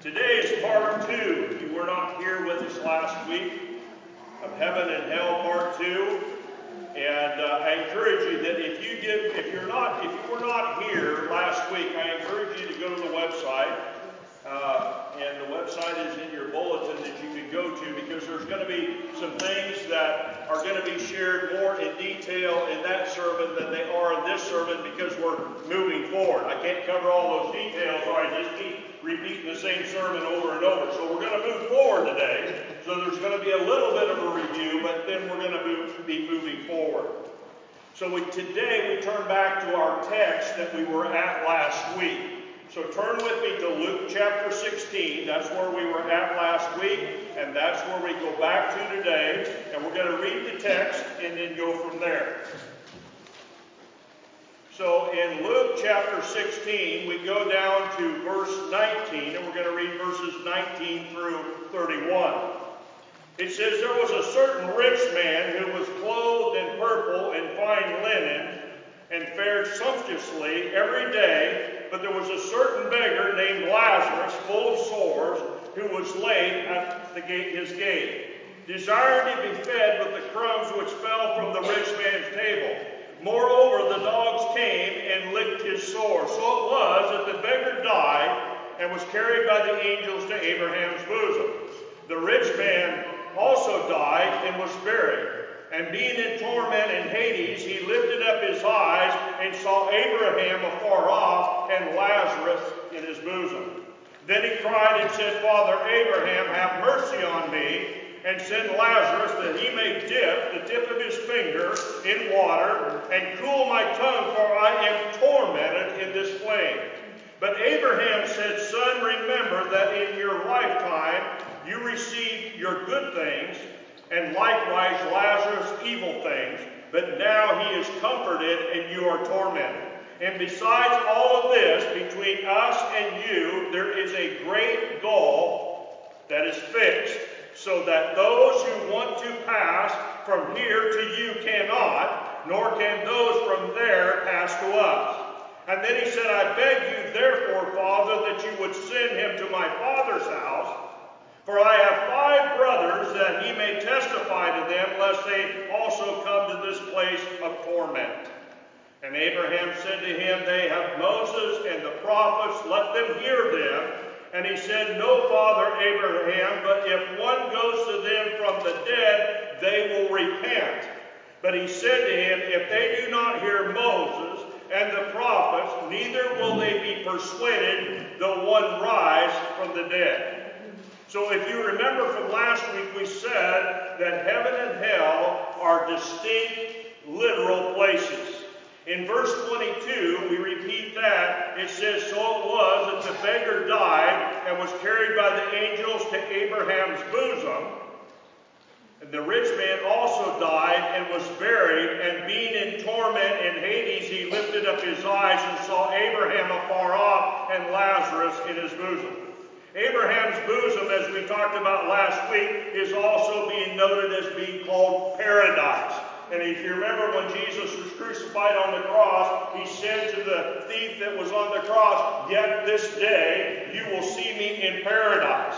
Today is part 2. If you were not here with us last week, of Heaven and Hell part 2. And I encourage you that if you were not here last week, I encourage you to go to the website. And the website is in your bulletin that you can go to, because there's going to be some things that are going to be shared more in detail in that sermon than they are in this sermon, because we're moving forward. I can't cover all those details, or I just keep repeating the same sermon over and over. So we're going to move forward today. So there's going to be a little bit of a review, but then we're going to be moving forward. So today we turn back to our text that we were at last week. So turn with me to Luke chapter 16. That's where we were at last week, and that's where we go back to today. And we're going to read the text and then go from there. So in Luke chapter 16, we go down to verse 19, and we're going to read verses 19 through 31. It says, "There was a certain rich man who was clothed in purple and fine linen, and fared sumptuously every day. But there was a certain beggar named Lazarus, full of sores, who was laid at his gate, desiring to be fed with the crumbs which fell from the rich man's table. Moreover, the dogs came and licked his sores. So it was that the beggar died and was carried by the angels to Abraham's bosom. The rich man also died and was buried. And being in torment in Hades, he lifted up his eyes and saw Abraham afar off and Lazarus in his bosom. Then he cried and said, Father Abraham, have mercy on me, and send Lazarus that he may dip the tip of his finger in water and cool my tongue, for I am tormented in this flame. But Abraham said, Son, remember that in your lifetime you received your good things, and likewise Lazarus evil things, but now he is comforted and you are tormented. And besides all of this, between us and you, there is a great gulf that is fixed, so that those who want to pass from here to you cannot, nor can those from there pass to us. And then he said, I beg you therefore, Father, that you would send him to my father's house, for I have 5 brothers, that he may testify to them, lest they also come to this place of torment. And Abraham said to him, They have Moses and the prophets, let them hear them. And he said, No, Father Abraham, but if one goes to them from the dead, they will repent. But he said to him, If they do not hear Moses and the prophets, neither will they be persuaded, though one rise from the dead. So if you remember from last week, we said that heaven and hell are distinct, literal places. In verse 22, we repeat that. It says, So it was that the beggar died and was carried by the angels to Abraham's bosom. And the rich man also died and was buried, and being in torment in Hades, he lifted up his eyes and saw Abraham afar off and Lazarus in his bosom. Abraham's bosom, as we talked about last week, is also being noted as being called paradise. And if you remember when Jesus was crucified on the cross, he said to the thief that was on the cross, Yet this day you will see me in paradise.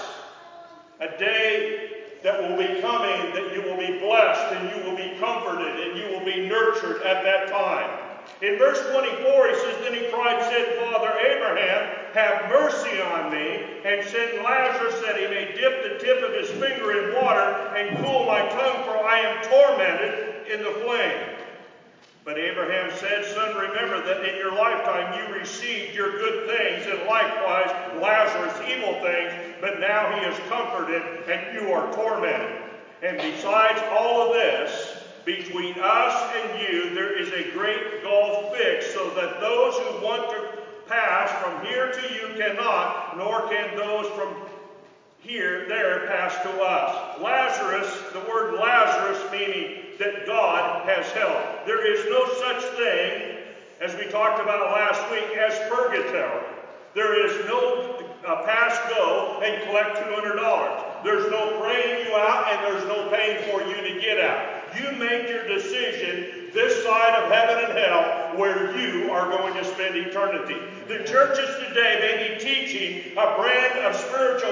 A day that will be coming, that you will be blessed and you will be comforted and you will be nurtured at that time. In verse 24, he says, Then he cried, said, Father Abraham, have mercy on me, and send Lazarus that he may dip the tip of his finger in water and cool my tongue, for I am tormented in the flame. But Abraham said, Son, remember that in your lifetime you received your good things, and likewise Lazarus evil things, but now he is comforted, and you are tormented. And besides all of this, between us and you, there is a great gulf fixed, so that those who want to pass from here to you cannot, nor can those from there pass to us. Lazarus, the word Lazarus meaning that God has helped. There is no such thing, as we talked about last week, as purgatory. There is no pass, go, and collect $200. There's no praying you out, and there's no paying for you to get out. You make your decision this side of heaven and hell where you are going to spend eternity. The churches today may be teaching a brand of spiritual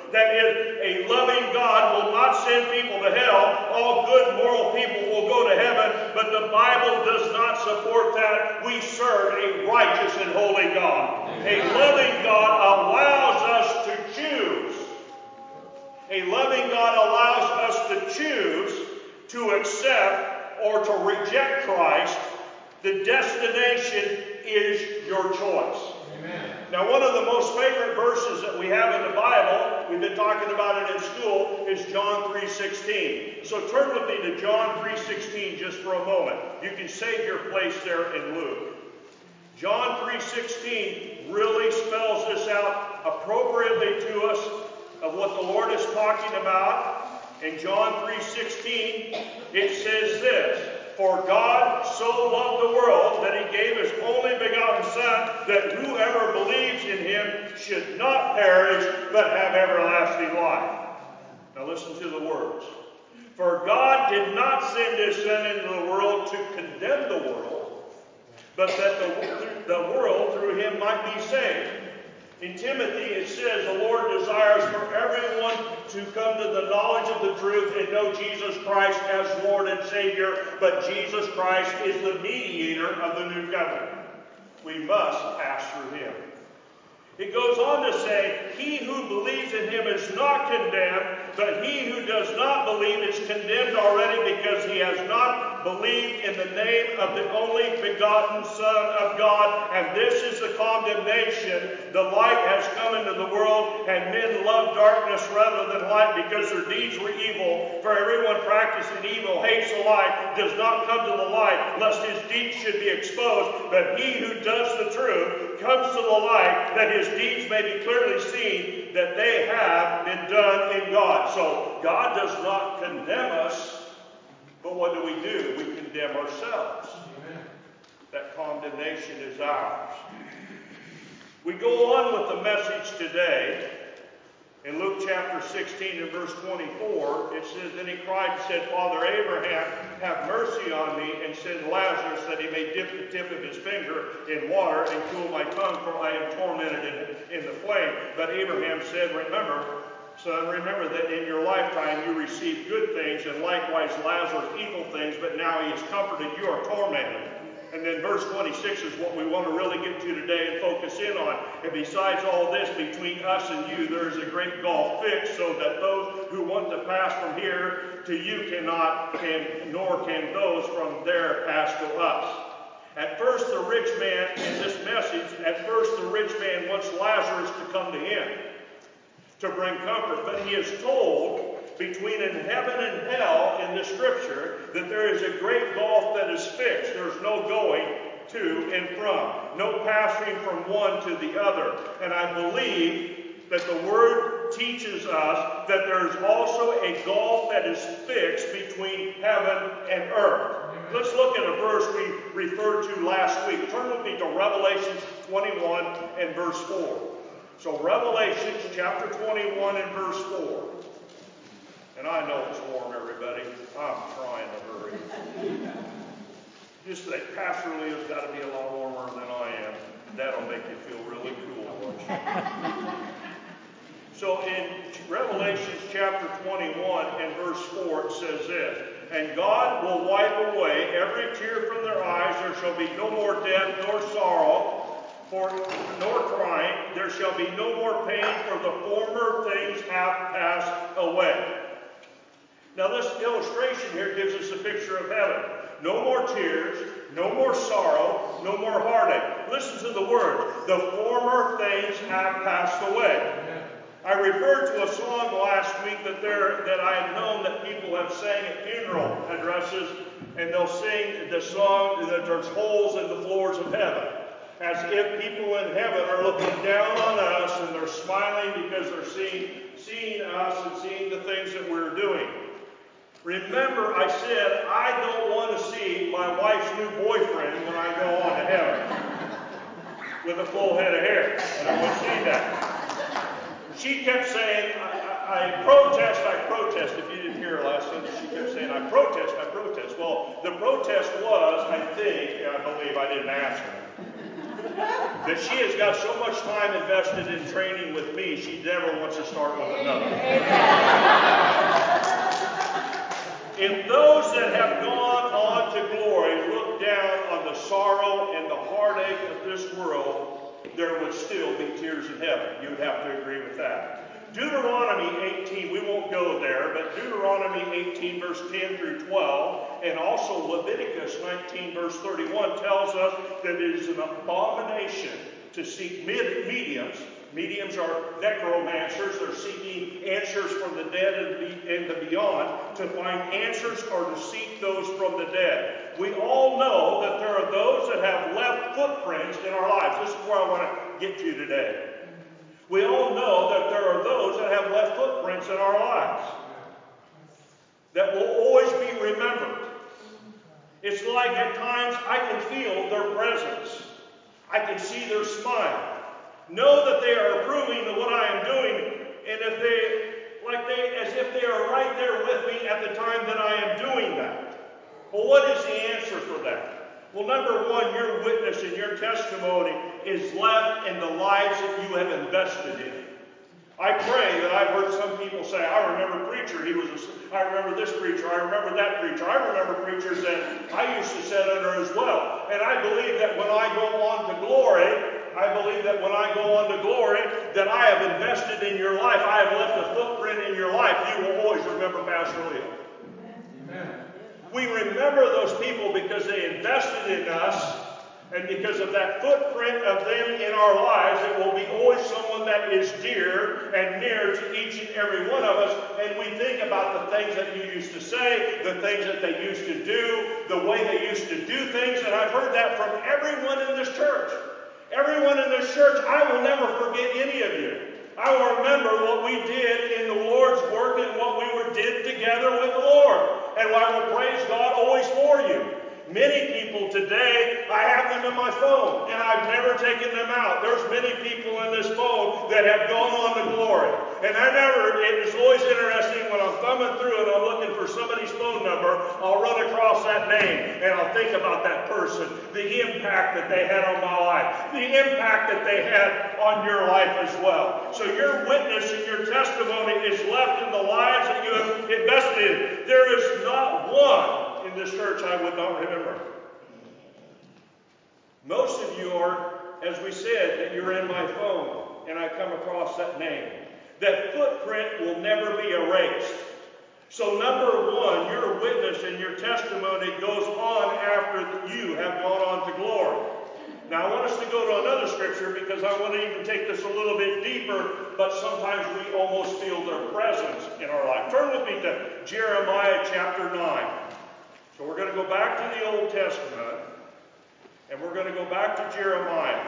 That is, a loving God will not send people to hell. All good, moral people will go to heaven, but the Bible does not support that. We serve a righteous and holy God. A loving God allows us to choose. A loving God allows us to choose to accept or to reject Christ. The destination is your choice. Amen. Now, one of the most favorite verses that we have in the Bible, we've been talking about it in school, is John 3:16. So turn with me to John 3:16 just for a moment. You can save your place there in Luke. John 3:16 really spells this out appropriately to us of what the Lord is talking about. In John 3:16, it says this, "For God so loved the world that he gave his only begotten Son, that whoever believes in him should not perish, but have everlasting life." Now listen to the words. "For God did not send his Son into the world to condemn the world, but that the world through him might be saved." In Timothy, it says the Lord desires for everyone to come to the knowledge of the truth and know Jesus Christ as Lord and Savior, but Jesus Christ is the mediator of the new covenant. We must pass through him. It goes on to say, "He who believes in him is not condemned, but he who does not believe is condemned already because he has not believed in the name of the only begotten Son of God. And this is the condemnation. The light has come into the world, and men love darkness rather than light because their deeds were evil. For everyone practicing evil hates the light, does not come to the light, lest his deeds should be exposed. But he who does the truth comes to the light, that his deeds may be clearly seen, that they have been done in God." So God does not condemn us, but what do? We condemn ourselves. Amen. That condemnation is ours. We go on with the message today. In Luke chapter 16 and verse 24, it says, "Then he cried and said, Father Abraham, have mercy on me, and send Lazarus that he may dip the tip of his finger in water and cool my tongue, for I am tormented in the flame." But Abraham said, "Son, remember that in your lifetime you received good things, and likewise Lazarus evil things, but now he is comforted, you are tormented." And then verse 26 is what we want to really get to today and focus in on. "And besides all this, between us and you, there is a great gulf fixed, so that those who want to pass from here to you nor can those from there pass to us." At first, the rich man, in this message, the rich man wants Lazarus to come to him to bring comfort. But he is told between heaven and hell in the scripture that there is a great gulf that is fixed. There's no going to and from. No passing from one to the other. And I believe that the word teaches us that there's also a gulf that is fixed between heaven and earth. Let's look at a verse we referred to last week. Turn with me to Revelation 21 and verse 4. So Revelation chapter 21 and verse 4. And I know it's warm, everybody. I'm trying to hurry. Just that Pastor Leo's got to be a lot warmer than I am. That'll make you feel really cool. So in Revelation chapter 21 and verse 4, it says this, "And God will wipe away every tear from their eyes. There shall be no more death, nor sorrow, nor crying. There shall be no more pain, for the former things have passed away." Now this illustration here gives us a picture of heaven. No more tears, no more sorrow, no more heartache. Listen to the words. The former things have passed away. I referred to a song last week that I have known that people have sang at funeral addresses, and they'll sing the song that there's holes in the floors of heaven. As if people in heaven are looking down on us and they're smiling because they're seeing us and seeing the things that we're doing. Remember, I said I don't want to see my wife's new boyfriend when I go on to heaven with a full head of hair. I don't want to see that. She kept saying, I protest. If you didn't hear her last Sunday, she kept saying, I protest. Well, the protest was, I believe, I didn't ask her, that she has got so much time invested in training with me, she never wants to start with another. If those that have gone on to glory look down on the sorrow and the heartache of this world, there would still be tears in heaven. You would have to agree with that. Deuteronomy 18, we won't go there, but Deuteronomy 18 verse 10 through 12, and also Leviticus 19 verse 31 tells us that it is an abomination to seek mediums. Mediums are necromancers. They're seeking answers from the dead and the beyond, to find answers or to seek those from the dead. We all know that there are those that have left footprints in our lives. This is where I want to get to today. We all know that there are those that have left footprints in our lives that will always be remembered. It's like at times I can feel their presence. I can see their smile. Know that they are approving of what I am doing, and as if they are right there with me at the time that I am doing that. Well, what is the answer for that? Well, number one, your witness and your testimony is left in the lives that you have invested in. I pray that I've heard some people say, I remember preacher, I remember this preacher, I remember that preacher, I remember preachers that I used to sit under as well. And I believe that when I go on to glory, that I have invested in your life, I have left a footprint in your life. You will always remember Pastor Leo. Amen. We remember those people because they invested in us, and because of that footprint of them in our lives, it will be always someone that is dear and near to each and every one of us. And we think about the things that you used to say, the things that they used to do, the way they used to do things. And I've heard that from everyone in this church. Everyone in this church, I will never forget any of you. I will remember what we did in the Lord's work and what we did together with the Lord. And I will praise God always for you. Many people today, I have them in my phone, and I've never taken them out. There's many people in this phone that have gone on to glory. And it is always interesting when I'm thumbing through and I'm looking for somebody's phone number, I'll run across that name, and I'll think about that person, the impact that they had on my life, the impact that they had on your life as well. So your witness and your testimony is left in the lives that you have invested in. There is not one in this church I would not remember. Most of you are, as we said, that you're in my phone and I come across that name. That footprint will never be erased. So number one, your witness and your testimony goes on after you have gone on to glory. Now I want us to go to another scripture because I want to even take this a little bit deeper, but sometimes we almost feel their presence in our life. Turn with me to Jeremiah chapter 9. So we're going to go back to the Old Testament, and we're going to go back to Jeremiah.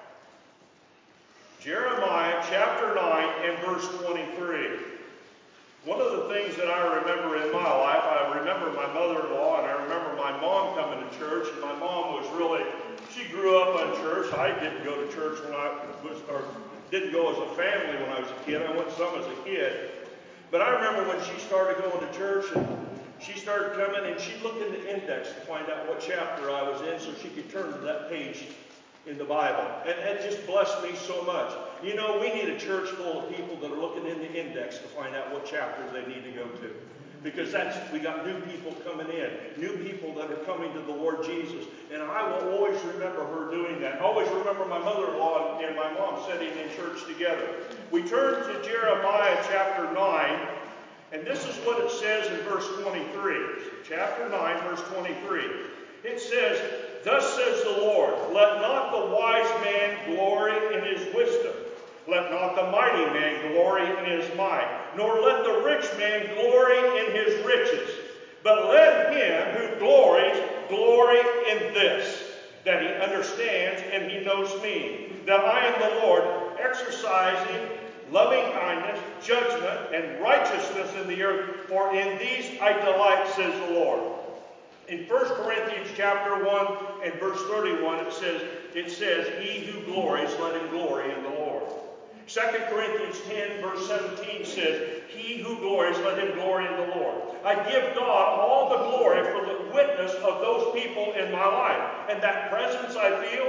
Jeremiah chapter 9 and verse 23. One of the things that I remember in my life, I remember my mother-in-law, and I remember my mom coming to church, and my mom was really, she grew up in church. I didn't go to church didn't go as a family when I was a kid. I went some as a kid. But I remember when she started going to church, and she started coming, and she'd look in the index to find out what chapter I was in so she could turn to that page in the Bible. And it just blessed me so much. You know, we need a church full of people that are looking in the index to find out what chapter they need to go to. Because we got new people coming in, new people that are coming to the Lord Jesus. And I will always remember her doing that. I always remember my mother-in-law and my mom sitting in church together. We turn to Jeremiah chapter 9. And this is what it says in verse 23. Chapter 9, verse 23. It says, "Thus says the Lord, let not the wise man glory in his wisdom. Let not the mighty man glory in his might. Nor let the rich man glory in his riches. But let him who glories glory in this, that he understands and he knows me, that I am the Lord, exercising loving kindness, judgment, and righteousness in the earth, for in these I delight, says the Lord." In 1 Corinthians chapter 1 and verse 31, it says, "He who glories, let him glory in the Lord." 2 Corinthians 10 verse 17 says, "He who glories, let him glory in the Lord." I give God all the glory for the witness of those people in my life. And that presence I feel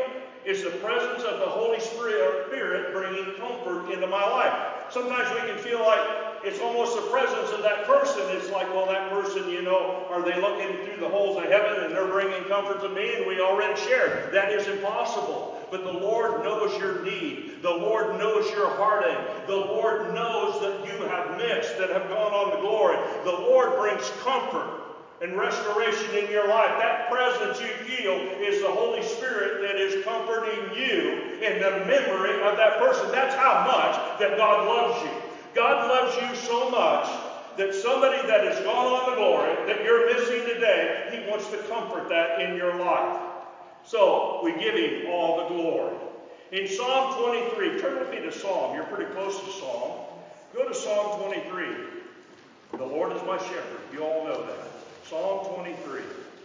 is the presence of the Holy Spirit bringing comfort into my life. Sometimes we can feel like it's almost the presence of that person. It's like, well, that person, are they looking through the holes of heaven and they're bringing comfort to me? And we already shared. That is impossible. But the Lord knows your need. The Lord knows your heartache. The Lord knows that you have missed, that have gone on to glory. The Lord brings comfort and restoration in your life. That presence you feel is the Holy Spirit that is comforting you in the memory of that person. That's how much that God loves you. God loves you so much that somebody that has gone on to glory, that you're missing today, He wants to comfort that in your life. So, we give Him all the glory. In Psalm 23, turn with me to Psalm. You're pretty close to Psalm. Go to Psalm 23. The Lord is my shepherd. You all know that. Psalm 23.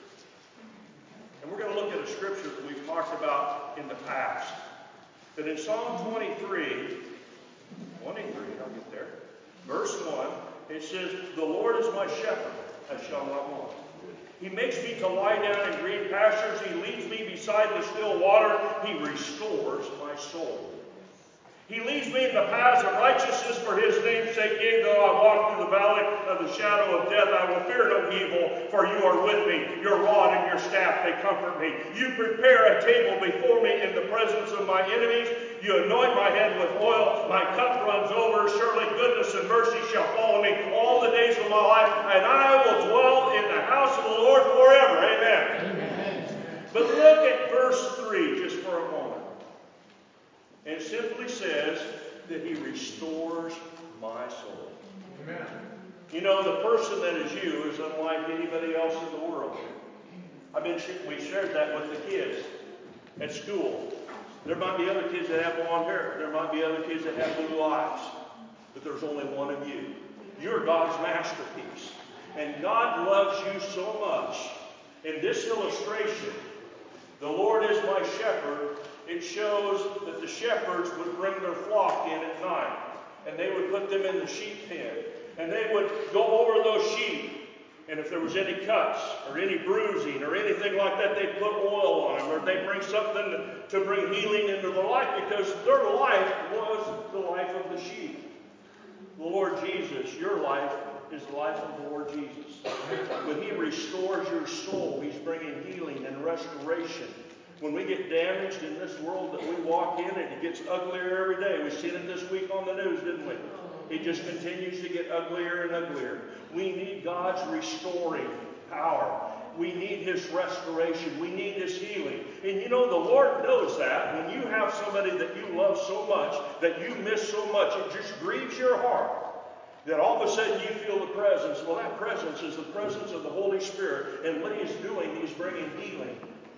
And we're going to look at a scripture that we've talked about in the past. That in Psalm 23, I'll get there. Verse 1, it says, the Lord is my shepherd, I shall not want. He makes me to lie down in green pastures. He leads me beside the still water. He restores my soul. He leads me in the paths of righteousness for His name's sake. Yea, though I walk through the valley of the shadow of death, I will fear no evil, for you are with me. Your rod and your staff, they comfort me. You prepare a table before me in the presence of my enemies. You anoint my head with oil. My cup runs over. Surely goodness and mercy shall follow me all the days of my life, and I will dwell in the house of the Lord forever. Amen. Amen. But look at verse 3 just for a moment. It simply says that He restores my soul. Amen. The person that is you is unlike anybody else in the world. We shared that with the kids at school. There might be other kids that have blonde hair. There might be other kids that have blue eyes. But there's only one of you. You're God's masterpiece. And God loves you so much. In this illustration, the Lord is my shepherd. It shows that the shepherds would bring their flock in at night. And they would put them in the sheep pen. And they would go over those sheep. And if there was any cuts or any bruising or anything like that, they'd put oil on them. Or they'd bring something to bring healing into their life, because their life was the life of the sheep. The Lord Jesus, your life is the life of the Lord Jesus. When He restores your soul, He's bringing healing and restoration. When we get damaged in this world that we walk in, and it gets uglier every day. We've seen it this week on the news, didn't we? It just continues to get uglier and uglier. We need God's restoring power. We need His restoration. We need His healing. And the Lord knows that. When you have somebody that you love so much, that you miss so much, it just grieves your heart. That all of a sudden you feel the presence. Well, that presence is the presence of the Holy Spirit. And what He's doing, He's bringing healing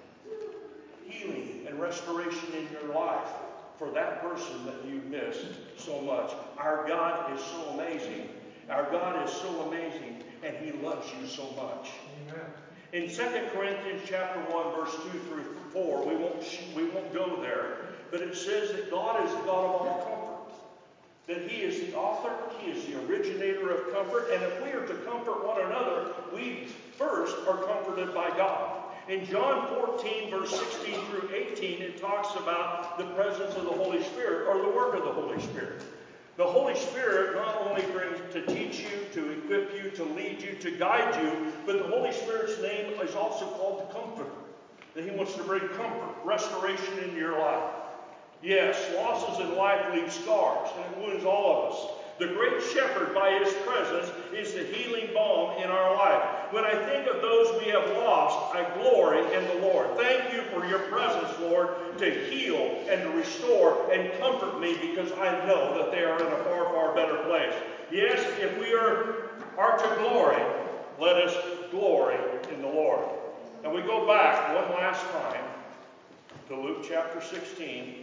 and restoration in your life for that person that you missed so much. Our God is so amazing. Our God is so amazing, and He loves you so much. Amen. In 2 Corinthians chapter 1, verse 2 through 4, we won't go there, but it says that God is the God of all comfort. That He is the author, He is the originator of comfort, and if we are to comfort one another, we first are comforted by God. In John 14, verse 16 through 18, it talks about the presence of the Holy Spirit, or the work of the Holy Spirit. The Holy Spirit not only brings to teach you, to equip you, to lead you, to guide you, but the Holy Spirit's name is also called the Comforter. That He wants to bring comfort, restoration into your life. Yes, losses in life leave scars, and it wounds all of us. The great shepherd, by His presence, is the healing balm in our life. When I think of those we have lost, I glory in the Lord. Thank you for your presence, Lord, to heal and to restore and comfort me, because I know that they are in a far, far better place. Yes, if we are to glory, let us glory in the Lord. And we go back one last time to Luke chapter 16.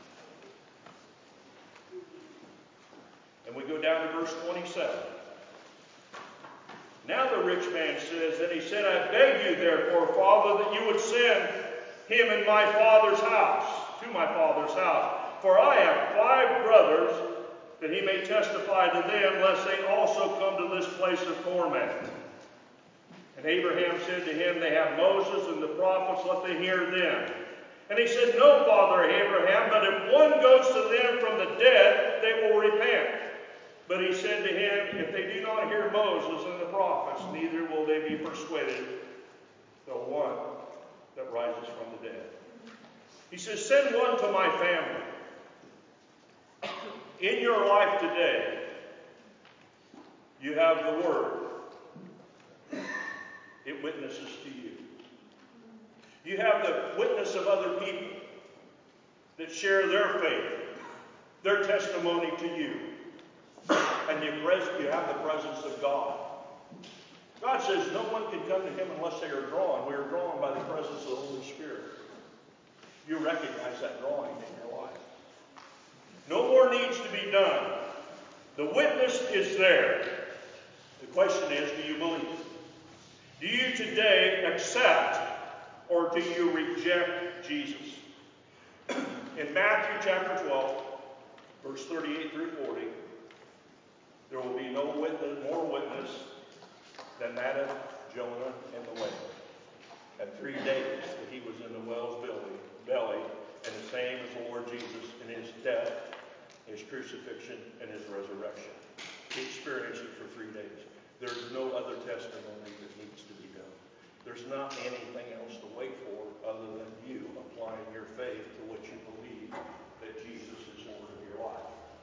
And we go down to verse 27. Now the rich man says, and he said, I beg you therefore, Father, that you would send him in my father's house, to my father's house. For I have 5 brothers, that he may testify to them, lest they also come to this place of torment. And Abraham said to him, they have Moses and the prophets, let them hear them. And he said, no, Father Abraham, but if one goes to them from the dead, they will repent. But he said to him, if they do not hear Moses and the prophets, neither will they be persuaded, though one that rises from the dead. He says, send one to my family. In your life today, you have the Word. It witnesses to you. You have the witness of other people that share their faith, their testimony to you. And you have the presence of God. God says no one can come to him unless they are drawn. We are drawn by the presence of the Holy Spirit. You recognize that drawing in your life. No more needs to be done. The witness is there. The question is, do you believe? Do you today accept or do you reject Jesus? In Matthew chapter 12, verse 38 through 40, there will be no witness, more witness than that of Jonah in the whale. At 3 days that he was in the whale's belly, and the same as the Lord Jesus in his death, his crucifixion, and his resurrection. He experienced it for 3 days. There's no other testimony that needs to be done. There's not anything else to wait for other than you applying your faith to what you believe